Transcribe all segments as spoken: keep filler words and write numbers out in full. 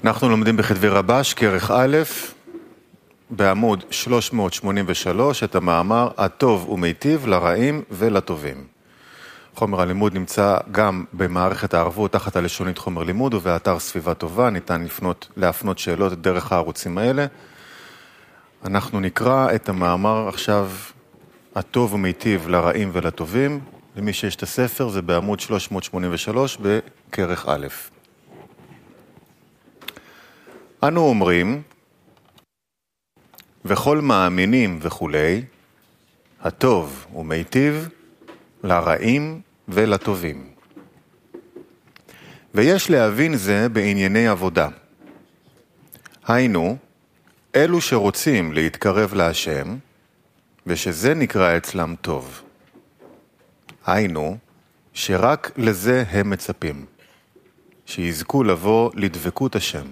אנחנו לומדים בכתבי רבש, כרך א', בעמוד שלוש מאות שמונים ושלוש, את המאמר הטוב ומיטיב לרעים ולטובים. חומר הלימוד נמצא גם במערכת הערבות תחת הלשונית חומר לימוד ובאתר סביבה טובה, ניתן לפנות, להפנות שאלות דרך הערוצים האלה. אנחנו נקרא את המאמר עכשיו הטוב ומיטיב לרעים ולטובים. למי שיש את הספר זה בעמוד שלוש מאות שמונים ושלוש בכרך א'. אנו אומרים, וכל מאמינים וכולי, הטוב ומיטיב לרעים ולטובים. ויש להבין זה בענייני עבודה. היינו, אלו שרוצים להתקרב להשם, ושזה נקרא אצלם טוב. היינו, שרק לזה הם מצפים, שיזכו לבוא לדבקות השם.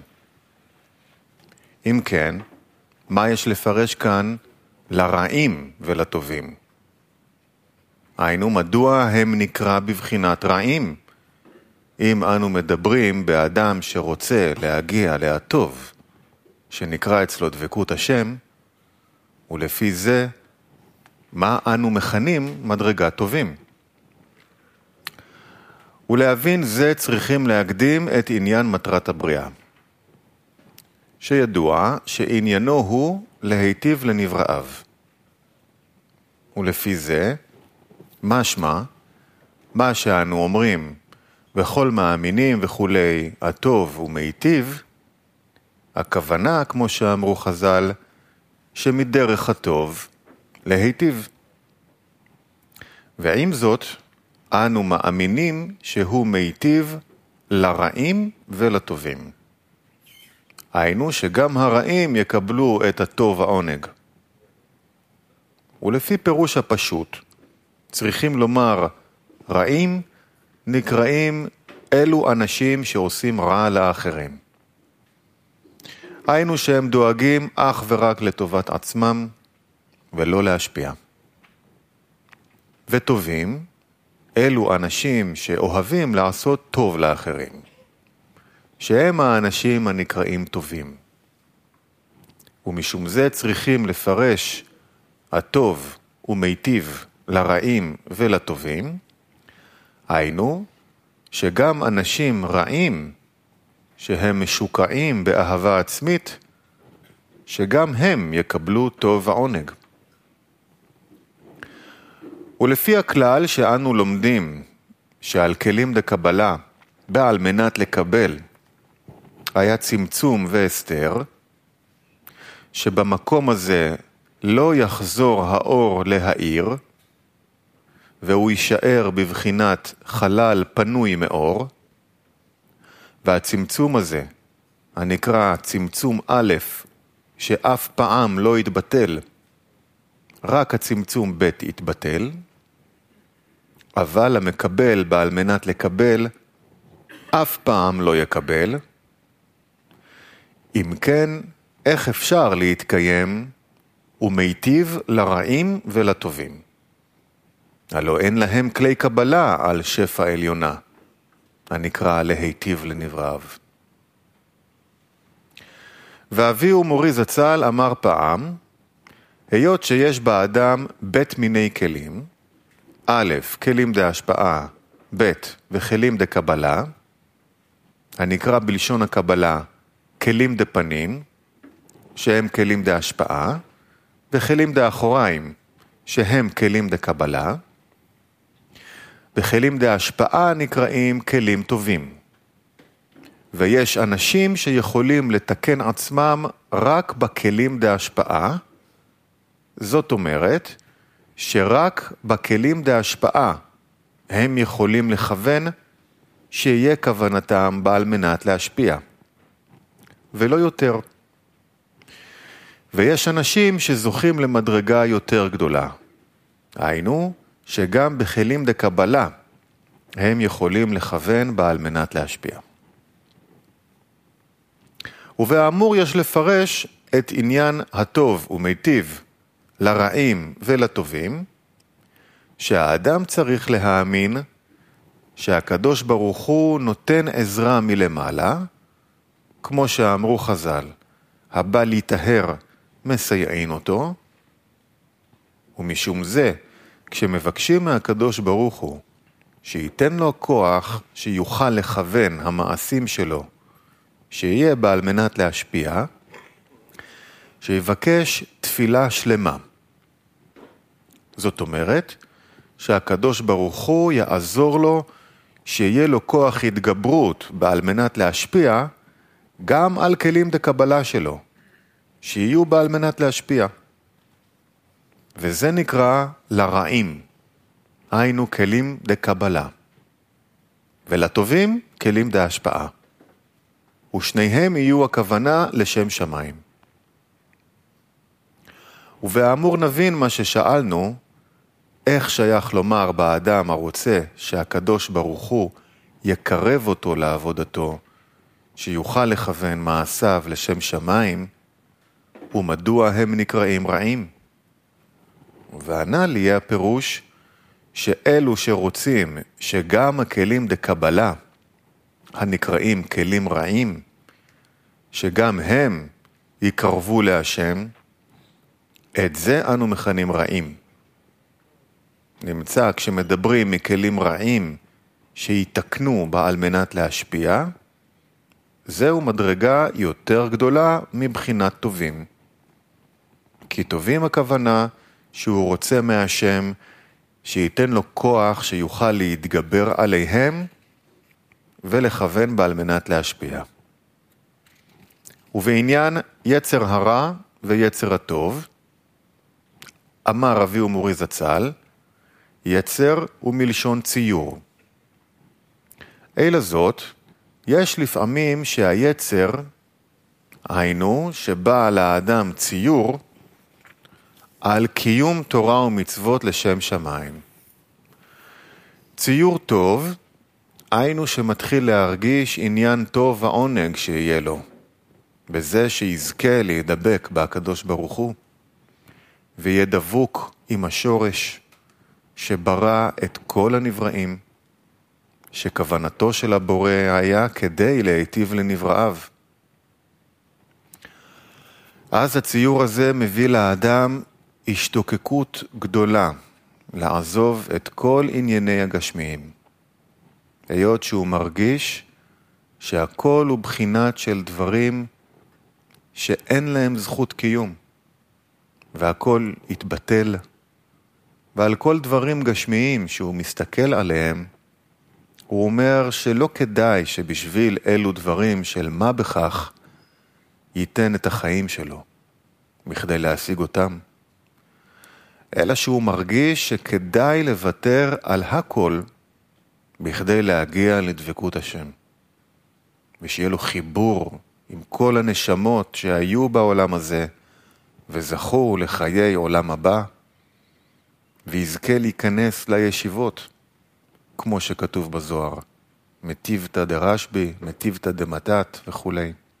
אם כן, מה יש לפרש כאן לרעים ולטובים? היינו, מדוע הם נקרא בבחינת רעים? אם אנו מדברים באדם שרוצה להגיע להטוב, שנקרא אצלו דבקות השם, ולפי זה, מה אנו מכנים מדרגת טובים? ולהבין זה צריכים להקדים את עניין מטרת הבריאה. שידוע שעניינו הוא להיטיב לנבראיו. ולפי זה, משמע, מה שאנו אומרים, וכל מאמינים וכולי, הטוב ומיטיב, הכוונה, כמו שאמרו חז"ל, שמדרך הטוב להיטיב. ועם זאת, אנו מאמינים שהוא מיטיב לרעים ולטובים. היינו שגם הרעים יקבלו את הטוב העונג. ולפי פירוש הפשוט, צריכים לומר, רעים נקראים אלו אנשים שעושים רע לאחרים. היינו שהם דואגים אך ורק לטובת עצמם ולא להשפיע. וטובים, אלו אנשים שאוהבים לעשות טוב לאחרים. שהם האנשים הנקראים טובים. ומשום זה צריכים לפרש הטוב ומיטיב לרעים ולטובים, היינו שגם אנשים רעים שהם משוקעים באהבה עצמית, שגם הם יקבלו טוב ועונג. ולפי הכלל שאנו לומדים שעל כלים דקבלה בעל מנת לקבל היה צמצום והסתר, שבמקום הזה לא יחזור האור להאיר, והוא יישאר בבחינת חלל פנוי מאור, והצמצום הזה, הנקרא צמצום א', שאף פעם לא יתבטל, רק הצמצום ב' יתבטל, אבל המקבל בעל מנת לקבל, אף פעם לא יקבל. אם כן, איך אפשר להתקיים ומיטיב לרעים ולטובים? הלא אין להם כלי קבלה על שפע עליונה, הנקרא להיטיב לנבראיו. ואבי ומורי זצ"ל אמר פעם, היות שיש באדם בית מיני כלים, א', כלים דהשפעה, ב', וכלים דקבלה, הנקרא בלשון הקבלה, כלים דפנים, שהם כלים דהשפעה, וכלים דאחוריים, שהם כלים דקבלה, וכלים דהשפעה נקראים כלים טובים. ויש אנשים שיכולים לתקן עצמם רק בכלים דהשפעה, זאת אומרת שרק בכלים דהשפעה הם יכולים לכוון שיהיה כוונתם בעל מנת להשפיע. ולא יותר. ויש אנשים שזוכים למדרגה יותר גדולה. היינו שגם בכלים דקבלה הם יכולים לכוון בעל מנת להשפיע. ובאמור יש לפרש את עניין הטוב ומיטיב לרעים ולטובים, שהאדם צריך להאמין שהקדוש ברוך הוא נותן עזרה מלמעלה, כמו שאמרו חז"ל, הבא להיטהר מסייעין אותו, ומשום זה, כשמבקשים מהקדוש ברוך הוא, שייתן לו כוח שיוכל לכוון המעשים שלו, שיהיה בה על מנת להשפיע, שיבקש תפילה שלמה. זאת אומרת, שהקדוש ברוך הוא יעזור לו, שיהיה לו כוח התגברות בעל מנת להשפיע, גם על כלים דקבלה שלו, שיהיו בעל מנת להשפיע. וזה נקרא לרעים, היינו כלים דקבלה, ולטובים כלים דהשפעה. ושניהם יהיו הכוונה לשם שמיים. ובאמור נבין מה ששאלנו, איך שייך לומר באדם הרוצה שהקדוש ברוך הוא יקרב אותו לעבודתו, שיוכל לכוון מעשיו לשם שמיים, ומדוע הם נקראים רעים? והנ"ל יהיה הפירוש שאלו שרוצים שגם הכלים דקבלה, הנקראים כלים רעים, שגם הם יקרבו להשם, את זה אנו מכנים רעים. נמצא כשמדברים מכלים רעים שיתקנו בעל מנת להשפיע, זהו מדרגה יותר גדולה מבחינת טובים. כי טובים הכוונה שהוא רוצה מהשם שייתן לו כוח שיוכל להתגבר עליהם ולכוון בעל מנת להשפיע. ובעניין יצר הרע ויצר הטוב, אמר רבי ומורי זצ"ל, יצר ומלשון ציור. אלא זאת, יש לפעמים שהיצר, היינו שבא לאדם ציור, על קיום תורה ומצוות לשם שמיים. ציור טוב, היינו שמתחיל להרגיש עניין טוב ועונג שיהיה לו, בזה שיזכה להידבק בהקדוש ברוך הוא, ויהיה דבוק עם השורש שברא את כל הנבראים, שכוונתו של הבורא היה כדי להיטיב לנבראיו. אז הציור הזה מביא לאדם השתוקקות גדולה, לעזוב את כל ענייני הגשמיים. היות שהוא מרגיש שהכל הוא בחינת של דברים שאין להם זכות קיום, והכל יתבטל, ועל כל דברים גשמיים שהוא מסתכל עליהם, הוא אומר שלא כדאי שבשביל אלו דברים של מה בכך ייתן את החיים שלו, בכדי להשיג אותם. אלא שהוא מרגיש שכדאי לוותר על הכל בכדי להגיע לדבקות השם. ושיהיה לו חיבור עם כל הנשמות שהיו בעולם הזה וזכו לחיי עולם הבא, ויזכה להיכנס לישיבות, כמו שכתוב בזוהר, מטיבתא דרשב"י, מטיבתא דמתת וכו'.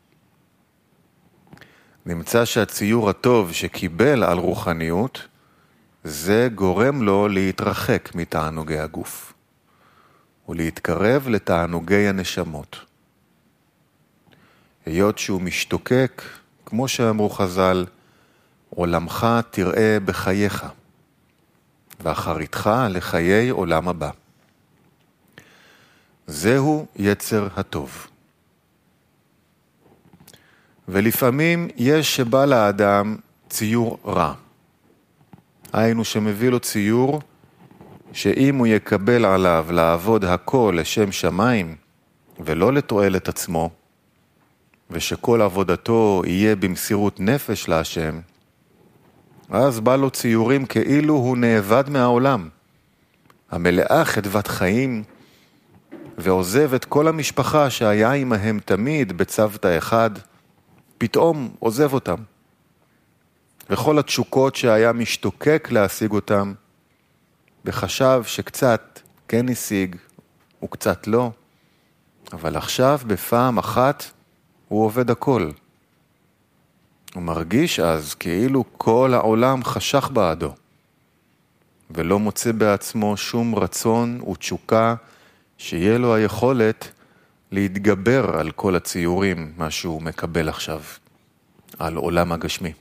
נמצא שהציור הטוב שקיבל על רוחניות, זה גורם לו להתרחק מתענוגי הגוף, ולהתקרב לתענוגי הנשמות. היות שהוא משתוקק, כמו שאמרו חז"ל, עולמך תראה בחייך, ואחריתך לחיי עולם הבא. זהו יצר הטוב. ולפעמים יש שבא לאדם ציור רע. היינו שמביא לו ציור שאם הוא יקבל עליו לעבוד הכל לשם שמיים ולא לתועלת עצמו, ושכל עבודתו יהיה במסירות נפש להשם, אז בא לו ציורים כאילו הוא נאבד מהעולם, המלאה חדוות חיים, ועוזב את כל המשפחה שהיה עמהם תמיד בצוותא אחד, פתאום עוזב אותם. וכל התשוקות שהיה משתוקק להשיג אותם, וחשב שקצת כן השיג וקצת לא, אבל עכשיו בפעם אחת הוא עובד הכל. הוא מרגיש אז כאילו כל העולם חשך בעדו, ולא מוצא בעצמו שום רצון ותשוקה שיהיה לו היכולת להתגבר על כל הציורים, מה שהוא מקבל עכשיו, על עולם הגשמי.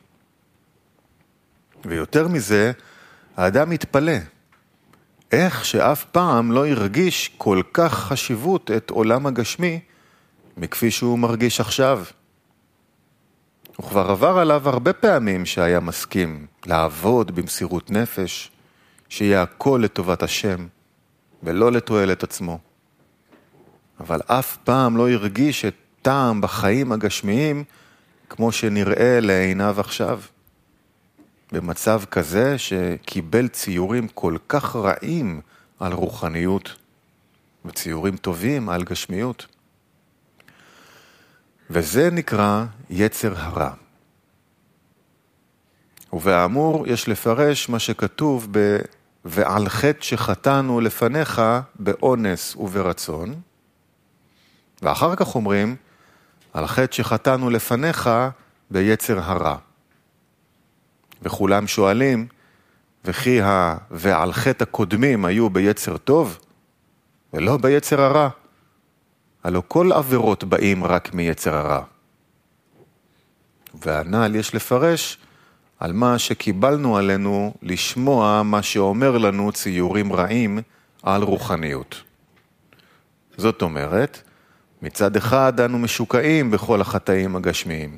ויותר מזה, האדם מתפלא. איך שאף פעם לא ירגיש כל כך חשיבות את עולם הגשמי, מכפי שהוא מרגיש עכשיו. הוא כבר עבר עליו הרבה פעמים שהיה מסכים לעבוד במסירות נפש, שיהיה הכל לטובת השם, ולא לתועלת עצמו. אבל אף פעם לא ירגיש את טעם בחיים הגשמיים, כמו שנראה לעיניו עכשיו. במצב כזה שקיבל ציורים כל כך רעים על רוחניות, וציורים טובים על גשמיות. וזה נקרא יצר הרע. ובאמור יש לפרש מה שכתוב ב... ועל חטא שחטאנו לפניך באונס וברצון. ואחר כך אומרים, על חטא שחטאנו לפניך ביצר הרע. וכולם שואלים, וכי ה... ועל חטא הקודמים היו ביצר טוב, ולא ביצר הרע. הלא כל עבירות באים רק מיצר הרע. והנ"ל יש לפרש על מה שקיבלנו עלינו לשמוע מה שאומר לנו ציורים רעים על רוחניות. זאת אומרת, מצד אחד אנו משוקעים בכל החטאים הגשמיים.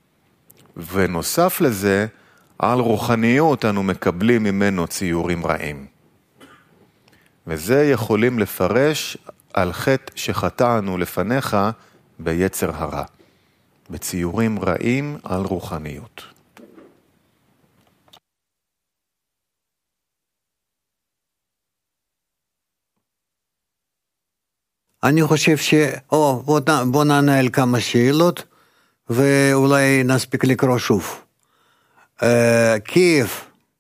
ונוסף לזה, על רוחניות אנו מקבלים ממנו ציורים רעים. וזה יכולים לפרש על חטא שחטאנו לפניך ביצר הרע. בציורים רעים על רוחניות. אני חושב ש... או, בוא, בוא נענה על כמה שאלות, ואולי נספיק לקרוא שוב. אה, קייב,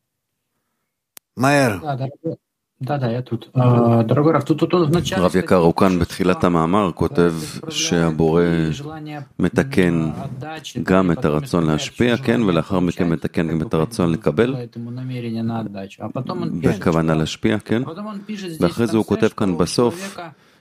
מהר. רב יקר, הוא כאן בתחילת המאמר כותב שהבורא מתקן גם את הרצון להשפיע, כן, ולאחר מכן מתקן גם את הרצון לקבל, בכוונה להשפיע, כן, ואחרי זה הוא כותב כאן בסוף,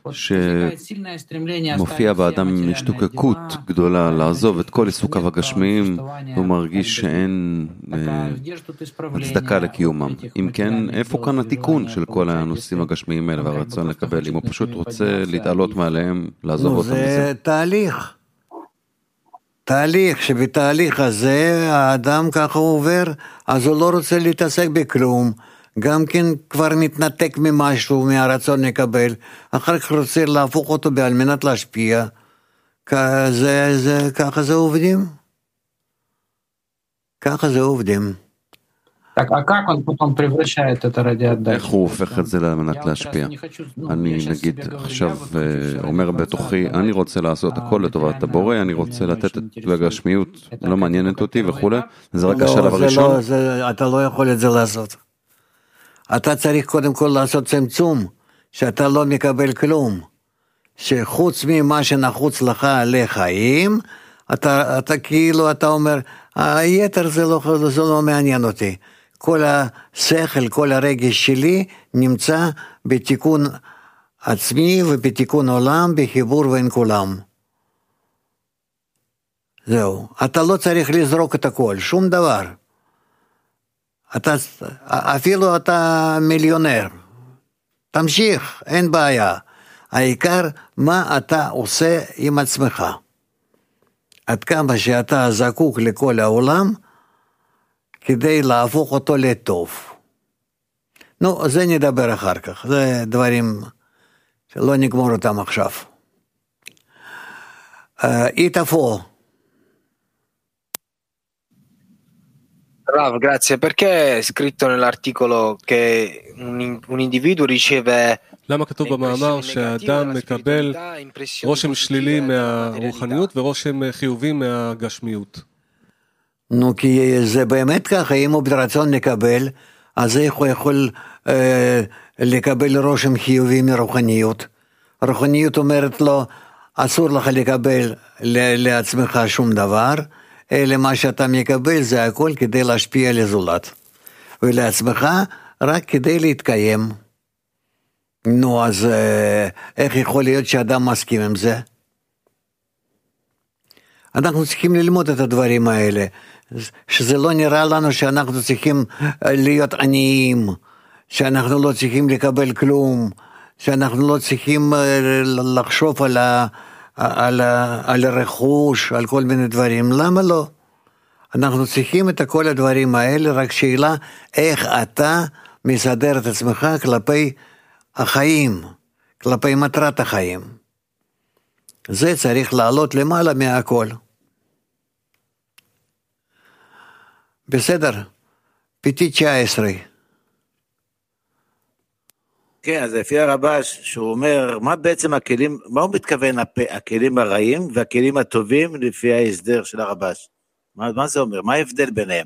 שמופיע באדם השתוקקות גדולה לעזוב את כל עיסוקיו הגשמיים, הוא מרגיש שאין הצדקה לקיומם. אם כן, איפה כאן התיקון של כל הנושאים הגשמיים האלה והרצון לקבל? אם הוא פשוט רוצה להתעלות מעליהם, לעזוב אותם מזה. זה תהליך. תהליך, שבתהליך הזה האדם ככה עובר, אז הוא לא רוצה להתעסק בכלום. גם כן כבר מתנתק ממשהו, מהרצון לקבל, אחר כך רוצה להפוך אותו על מנת להשפיע. ככה זה, זה, ככה זה עובדים. ככה זה עובדים. איך הוא הופך את זה על מנת להשפיע? אני נגיד עכשיו אומר בתוכי, אני רוצה לעשות הכל לטובת הבורא, אני רוצה לתת את הגשמיות, לא מעניינת אותי וכו'. זה רק השלב הראשון. אתה לא יכול את זה לעשות. אתה צריך קודם כל לעשות צמצום, שאתה לא מקבל כלום, שחוץ ממה שנחוץ לך לחיים, אתה, אתה כאילו, אתה אומר, היתר זה לא, זה לא מעניין אותי. כל השכל, כל הרגש שלי נמצא בתיקון עצמי ובתיקון עולם, בחיבור בין כולם. זהו, אתה לא צריך לזרוק את הכל, שום דבר. אתה, אפילו אתה מיליונר, תמשיך, אין בעיה. העיקר מה אתה עושה עם עצמך. עד כמה שאתה זקוק לכל העולם, כדי להפוך אותו לטוב. נו, זה נדבר אחר כך, זה דברים שלא נגמור אותם עכשיו. איתפו. Rav, grazie. Perché è scritto nell'articolo che un, un individuo riceve למה כתוב במאמר שהאדם מקבל רושם שלילי מהרוחניות ורושם חיובי מהגשמיות? נו, כי זה באמת ככה, אם הוא ברצון לקבל, אז איך הוא יכול אה, לקבל רושם חיובי מרוחניות? רוחניות אומרת לו, אסור לך לקבל לעצמך שום דבר, אלא מה שאתה מקבל זה הכל כדי להשפיע לזולת. ולעצמך רק כדי להתקיים. נו, אז איך יכול להיות שאדם מסכים עם זה? אנחנו צריכים ללמוד את הדברים האלה, שזה לא נראה לנו שאנחנו צריכים להיות עניים, שאנחנו לא צריכים לקבל כלום, שאנחנו לא צריכים לחשוב על, ה, על, ה, על הרכוש, על כל מיני דברים. למה לא? אנחנו צריכים את כל הדברים האלה, רק שאלה איך אתה מסדר את עצמך כלפי החיים, כלפי מטרת החיים. זה צריך לעלות למעלה מהכל. בסדר, פיתי תשע עשרה. כן, אז לפי הרבש, שהוא אומר, מה בעצם הכלים, מה הוא מתכוון, הכלים הרעים והכלים הטובים לפי ההסדר של הרבש? מה, מה זה אומר? מה ההבדל ביניהם?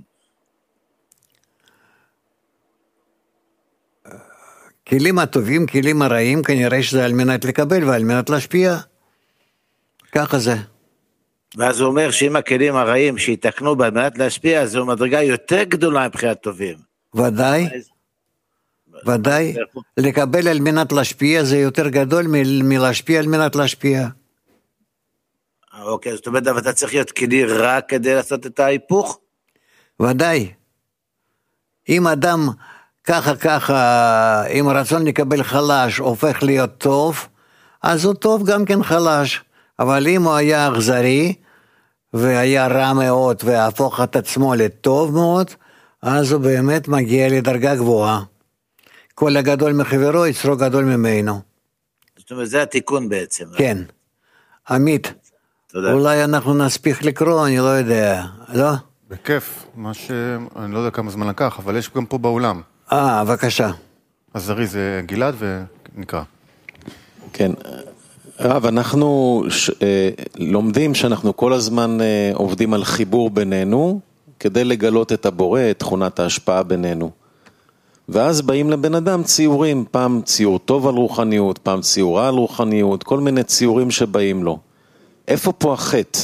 כלים הטובים, כלים הרעים, כנראה שזה על מנת לקבל ועל מנת להשפיע. ככה זה. ואז הוא אומר שאם הכלים הרעים שיתקנו על מנת להשפיע, זו מדרגה יותר גדולה מבחינת טובים. ודאי. ודאי, לקבל על מנת להשפיע זה יותר גדול מ- מלהשפיע על מנת להשפיע. אוקיי, זאת אומרת, אבל אתה צריך להיות כלי רע כדי לעשות את ההיפוך? ודאי. אם אדם ככה ככה, אם הרצון לקבל חלש הופך להיות טוב, אז הוא טוב גם כן חלש. אבל אם הוא היה אכזרי, והיה רע מאוד, והפוך את עצמו לטוב מאוד, אז הוא באמת מגיע לדרגה גבוהה. כל הגדול מחברו, יצרו גדול ממנו. זאת אומרת, זה התיקון בעצם. כן. עמית, תודה. אולי אנחנו נספיק לקרוא, אני לא יודע, לא? בכיף, מה ש... אני לא יודע כמה זמן לקח, אבל יש גם פה באולם. אה, בבקשה. אז זרי זה גלעד ונקרא. כן, רב, אנחנו ש... לומדים שאנחנו כל הזמן עובדים על חיבור בינינו, כדי לגלות את הבורא, את תכונת ההשפעה בינינו. ואז באים לבן אדם ציורים, פעם ציור טוב על רוחניות, פעם ציור רע על רוחניות, כל מיני ציורים שבאים לו. איפה פה החטא?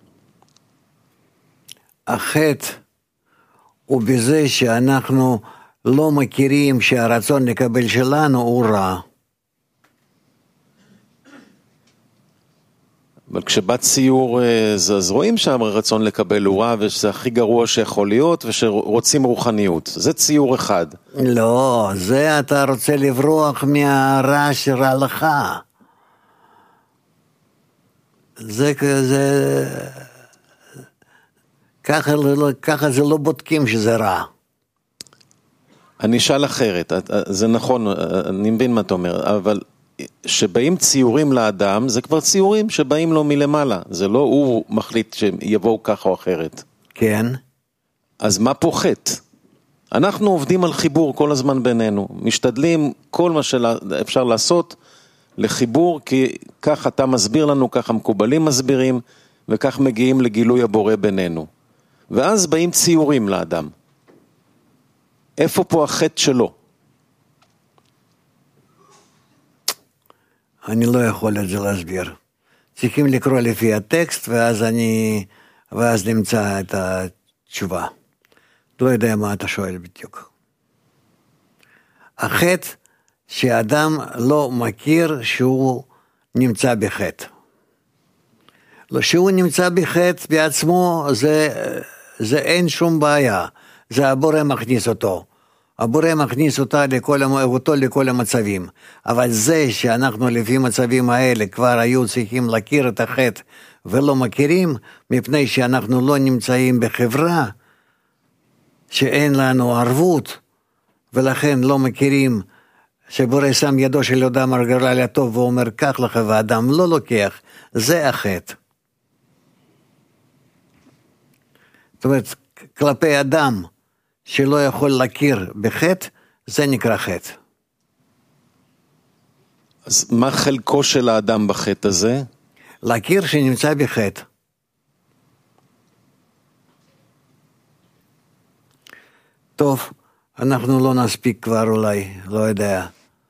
החטא הוא בזה שאנחנו לא מכירים שהרצון לקבל שלנו הוא רע. אבל כשבא ציור, אז רואים שהרצון לקבל הוא רע, ושזה הכי גרוע שיכול להיות, ושרוצים רוחניות. זה ציור אחד. לא, זה אתה רוצה לברוח מהרע שרע לך. זה כזה... ככה, ככה זה לא בודקים שזה רע. אני אשאל אחרת, זה נכון, אני מבין מה אתה אומר, אבל... שבאים ציורים לאדם, זה כבר ציורים שבאים לו מלמעלה, זה לא הוא מחליט שיבואו ככה או אחרת. כן. אז מה פה חטא? אנחנו עובדים על חיבור כל הזמן בינינו, משתדלים כל מה שאפשר לעשות לחיבור, כי כך אתה מסביר לנו, כך המקובלים מסבירים, וכך מגיעים לגילוי הבורא בינינו. ואז באים ציורים לאדם. איפה פה החטא שלו? אני לא יכול את זה להסביר. צריכים לקרוא לפי הטקסט, ואז אני, ואז נמצא את התשובה. לא יודע מה אתה שואל בדיוק. החטא שאדם לא מכיר שהוא נמצא בחטא. לא, שהוא נמצא בחטא בעצמו, זה, זה אין שום בעיה. זה הבורא מכניס אותו. הבורא מכניס אותה לכל, אותו לכל המצבים. אבל זה שאנחנו לפי מצבים האלה כבר היו צריכים להכיר את החטא ולא מכירים, מפני שאנחנו לא נמצאים בחברה שאין לנו ערבות, ולכן לא מכירים שבורא שם ידו של אדם על גורל הטוב ואומר כך לך, ואדם לא לוקח. זה החטא. זאת אומרת, כלפי אדם שלא יכול להכיר בחטא, זה נקרא חטא. אז מה חלקו של האדם בחטא הזה? להכיר שנמצא בחטא. טוב, אנחנו לא נספיק כבר אולי, לא יודע.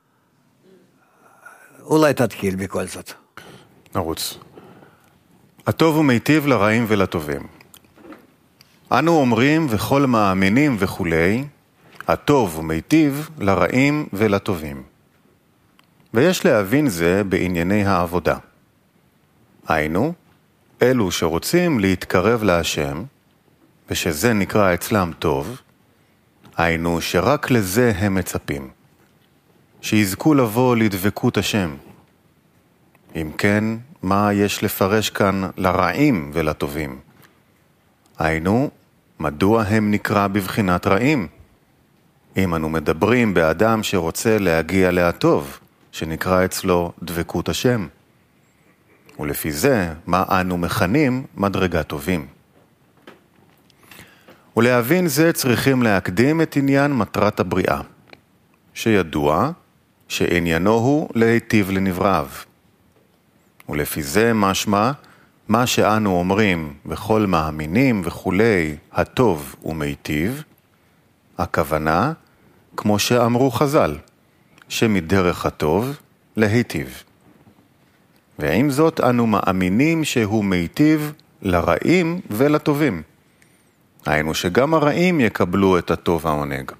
אולי תתחיל בכל זאת. נרוץ. הטוב הוא מיטיב לרעים ולטובים. אנו אומרים וכל מאמינים וכולי, הטוב הוא מיטיב לרעים ולטובים. ויש להבין זה בענייני העבודה. היינו, אלו שרוצים להתקרב להשם, ושזה נקרא אצלם טוב, היינו שרק לזה הם מצפים, שיזכו לבוא לדבקות השם. אם כן, מה יש לפרש כאן לרעים ולטובים? היינו, מדוע הם נקרא בבחינת רעים? אם אנו מדברים באדם שרוצה להגיע להטוב, שנקרא אצלו דבקות השם. ולפי זה, מה אנו מכנים מדרגה טובים. ולהבין זה צריכים להקדים את עניין מטרת הבריאה, שידוע שעניינו הוא להיטיב לנבראיו. ולפי זה משמע, מה שאנו אומרים בכל מאמינים וכולי הטוב ומיטיב, הכוונה, כמו שאמרו חז"ל, שמדרך הטוב להיטיב. ועם זאת אנו מאמינים שהוא מיטיב לרעים ולטובים. היינו שגם הרעים יקבלו את הטוב העונג.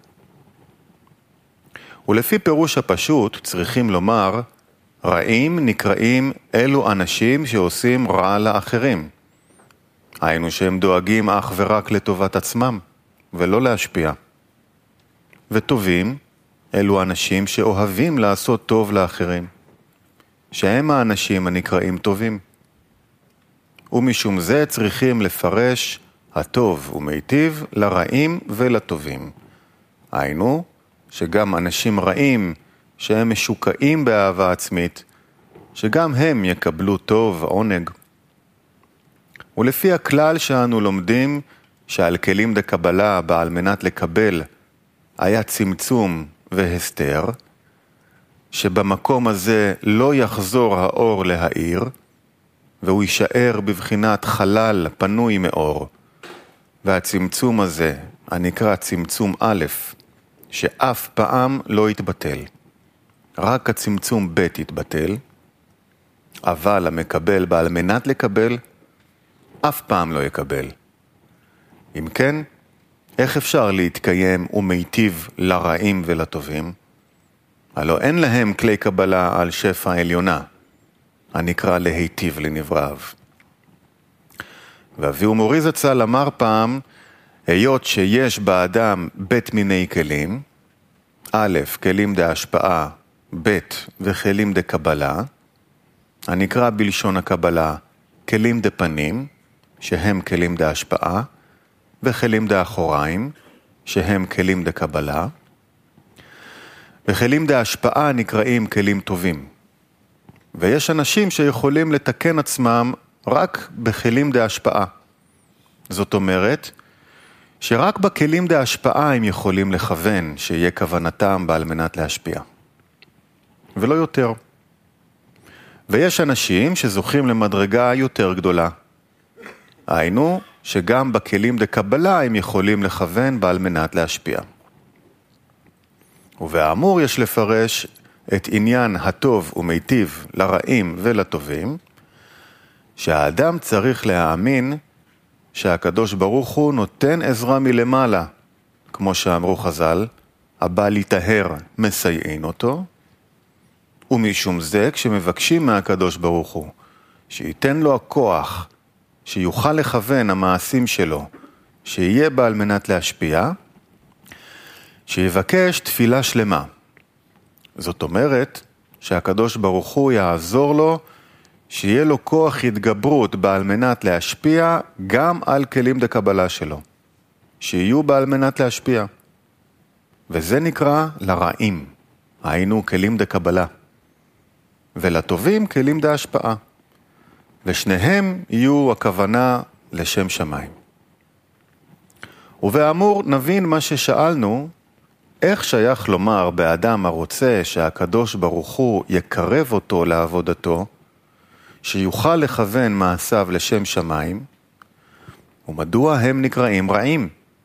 ולפי פירוש הפשוט צריכים לומר, רעים נקראים אלו אנשים שעושים רע לאחרים. היינו שהם דואגים אך ורק לטובת עצמם, ולא להשפיע. וטובים אלו אנשים שאוהבים לעשות טוב לאחרים, שהם האנשים הנקראים טובים. ומשום זה צריכים לפרש הטוב ומיטיב לרעים ולטובים. היינו שגם אנשים רעים שהם משוקעים באהבה עצמית, שגם הם יקבלו טוב ועונג. ולפי הכלל שאנו לומדים שעל כלים דקבלה בעל מנת לקבל היה צמצום והסתר, שבמקום הזה לא יחזור האור להאיר, והוא יישאר בבחינת חלל פנוי מאור. והצמצום הזה, הנקרא צמצום א', שאף פעם לא יתבטל. רק הצמצום ב' יתבטל, אבל המקבל בעל מנת לקבל, אף פעם לא יקבל. אם כן, איך אפשר להתקיים ומיטיב לרעים ולטובים? הלא אין להם כלי קבלה על שפע עליונה, הנקרא להיטיב לנבראיו. ואביהו מורי זצ"ל אמר פעם, היות שיש באדם בית מיני כלים, א', כלים דהשפעה, ב', וכלים דקבלה, הנקרא בלשון הקבלה כלים דפנים, שהם כלים דהשפעה, וכלים דאחוריים, שהם כלים דקבלה, וכלים דהשפעה נקראים כלים טובים. ויש אנשים שיכולים לתקן עצמם רק בכלים דהשפעה. זאת אומרת, שרק בכלים דהשפעה הם יכולים לכוון שיהיה כוונתם בעל מנת להשפיע. ולא יותר. ויש אנשים שזוכים למדרגה יותר גדולה. היינו שגם בכלים דקבלה הם יכולים לכוון בעל מנת להשפיע. ובאמור יש לפרש את עניין הטוב ומיטיב לרעים ולטובים, שהאדם צריך להאמין שהקדוש ברוך הוא נותן עזרה מלמעלה, כמו שאמרו חז"ל, הבא להיטהר מסייעין אותו, ומשום זה כשמבקשים מהקדוש ברוך הוא שייתן לו הכוח, שיוכל לכוון המעשים שלו, שיהיה בעל מנת להשפיע, שיבקש תפילה שלמה. זאת אומרת שהקדוש ברוך הוא יעזור לו, שיהיה לו כוח התגברות בעל מנת להשפיע גם על כלים דקבלה שלו, שיהיו בעל מנת להשפיע. וזה נקרא לרעים, היינו כלים דקבלה, ולטובים כלים דהשפעה, ושניהם יהיו הכוונה לשם שמיים. ובאמור נבין מה ששאלנו, איך שייך לומר באדם הרוצה שהקדוש ברוך הוא יקרב אותו לעבודתו, שיוכל לכוון מעשיו לשם שמיים, ומדוע הם נקראים רעים?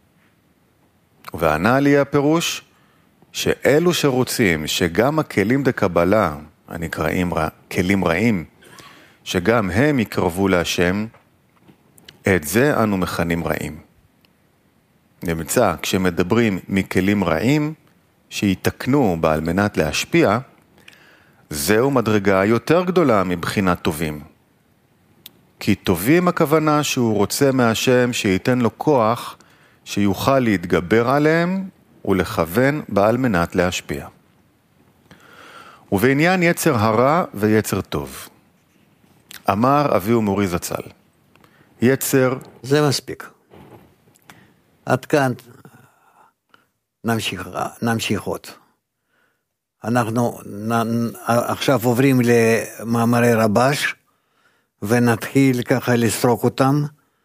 וענה לי הפירוש, שאלו שרוצים שגם הכלים דקבלה, הנקראים רע, כלים רעים, שגם הם יקרבו להשם, את זה אנו מכנים רעים. נמצא, כשמדברים מכלים רעים, שיתקנו בעל מנת להשפיע, זהו מדרגה יותר גדולה מבחינת טובים. כי טובים הכוונה שהוא רוצה מהשם שייתן לו כוח שיוכל להתגבר עליהם ולכוון בעל מנת להשפיע. ובעניין יצר הרע ויצר טוב. אמר אבי ומורי זצ"ל, יצר... זה מספיק. עד כאן נמשיך, נמשיך עוד. אנחנו נ, עכשיו עוברים למאמרי רבש, ונתחיל ככה לסרוק אותם,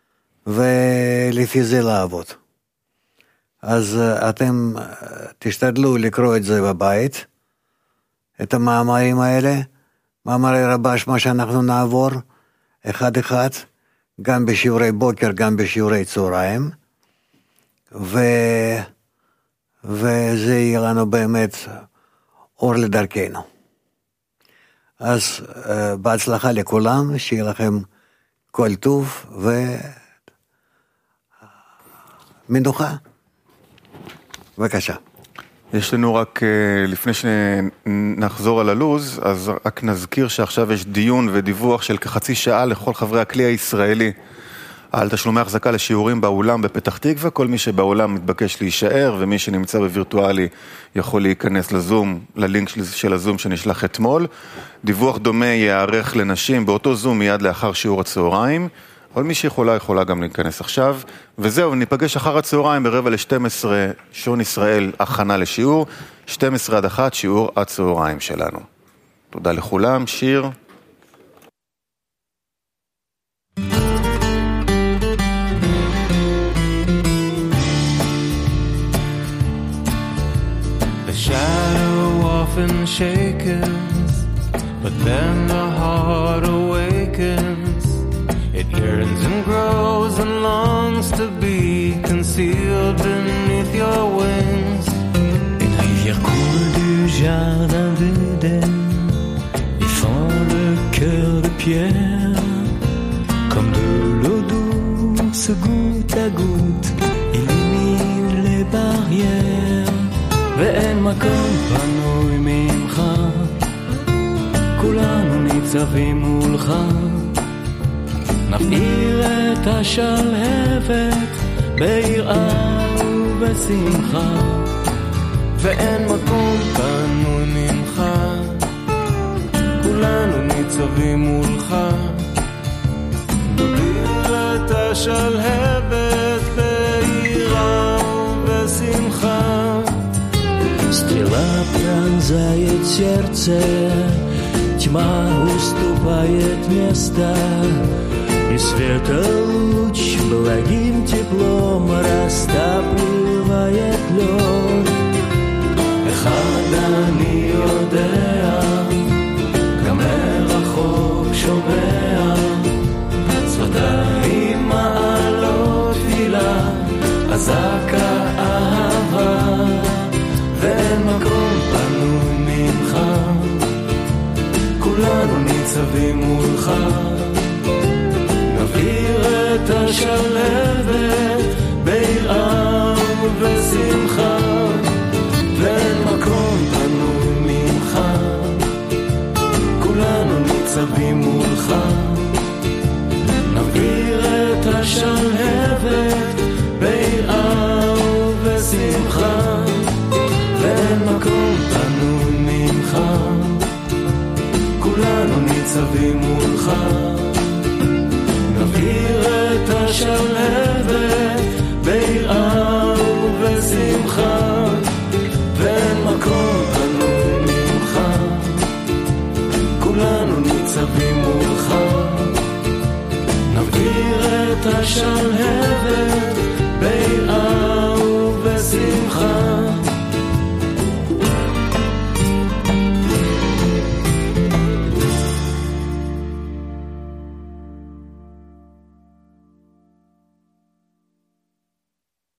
ולפי זה לעבוד. אז אתם תשתדלו לקרוא את זה בבית, את המאמרים האלה, מאמרי רבש, מה שאנחנו נעבור, אחד אחד, גם בשיעורי בוקר, גם בשיעורי צהריים, ו... וזה יהיה לנו באמת אור לדרכנו. אז בהצלחה לכולם, שיהיה לכם כל טוב ומנוחה. בבקשה. יש לנו רק, לפני שנחזור על הלוז, אז רק נזכיר שעכשיו יש דיון ודיווח של כחצי שעה לכל חברי הכלי הישראלי על תשלומי החזקה לשיעורים באולם בפתח תקווה. כל מי שבאולם מתבקש להישאר, ומי שנמצא בווירטואלי יכול להיכנס לזום, ללינק של הזום שנשלח אתמול. דיווח דומה יערך לנשים באותו זום מיד לאחר שיעור הצהריים, אבל מי שיכולה יכולה גם להיכנס עכשיו. וזהו, ניפגש אחר הצהריים ברבע ל-שתים עשרה, שעון ישראל, הכנה לשיעור, שתים עשרה עד אחת, שיעור הצהריים שלנו. תודה לכולם, שיר. The shadow often shakens, but then the heart awakens. It yearns and grows and longs to be concealed beneath your wings. Une rivière coule du jardin d'Éden et fend le cœur de pierre. Comme de l'eau douce, goutte à goutte, illumine les barrières. ואין מקום פנוי ממך, כולנו ניצבים מולך. נפעיר את השלהבת ביראה ובשמחה, ואין מקום פנוי ממך, כולנו ניצבים מולך. נפעיר את השלהבת ביראה ובשמחה. Стрела пронзает сердце, тьма уступает место, и светолуч благим теплом растапливает лед. אחד אני יודע, גם מרחוק שומע, שפתיים מעלות תפילה, אזעקה אהבה. ואין מקום פנוי ממך, כולנו ניצבים מולך. נבעיר את השלהבת ביראה ובשמחה, ואין מקום פנוי ממך, כולנו ניצבים מולך. נבעיר את השלהבת ביראה ובשמחה, ואין מקום פנוי ממך, כולנו ניצבים מולך. נבעיר את השלהבת ביראה ובשמחה, ואין מקום פנוי ממך, כולנו ניצבים מולך. נבעיר את השלהבת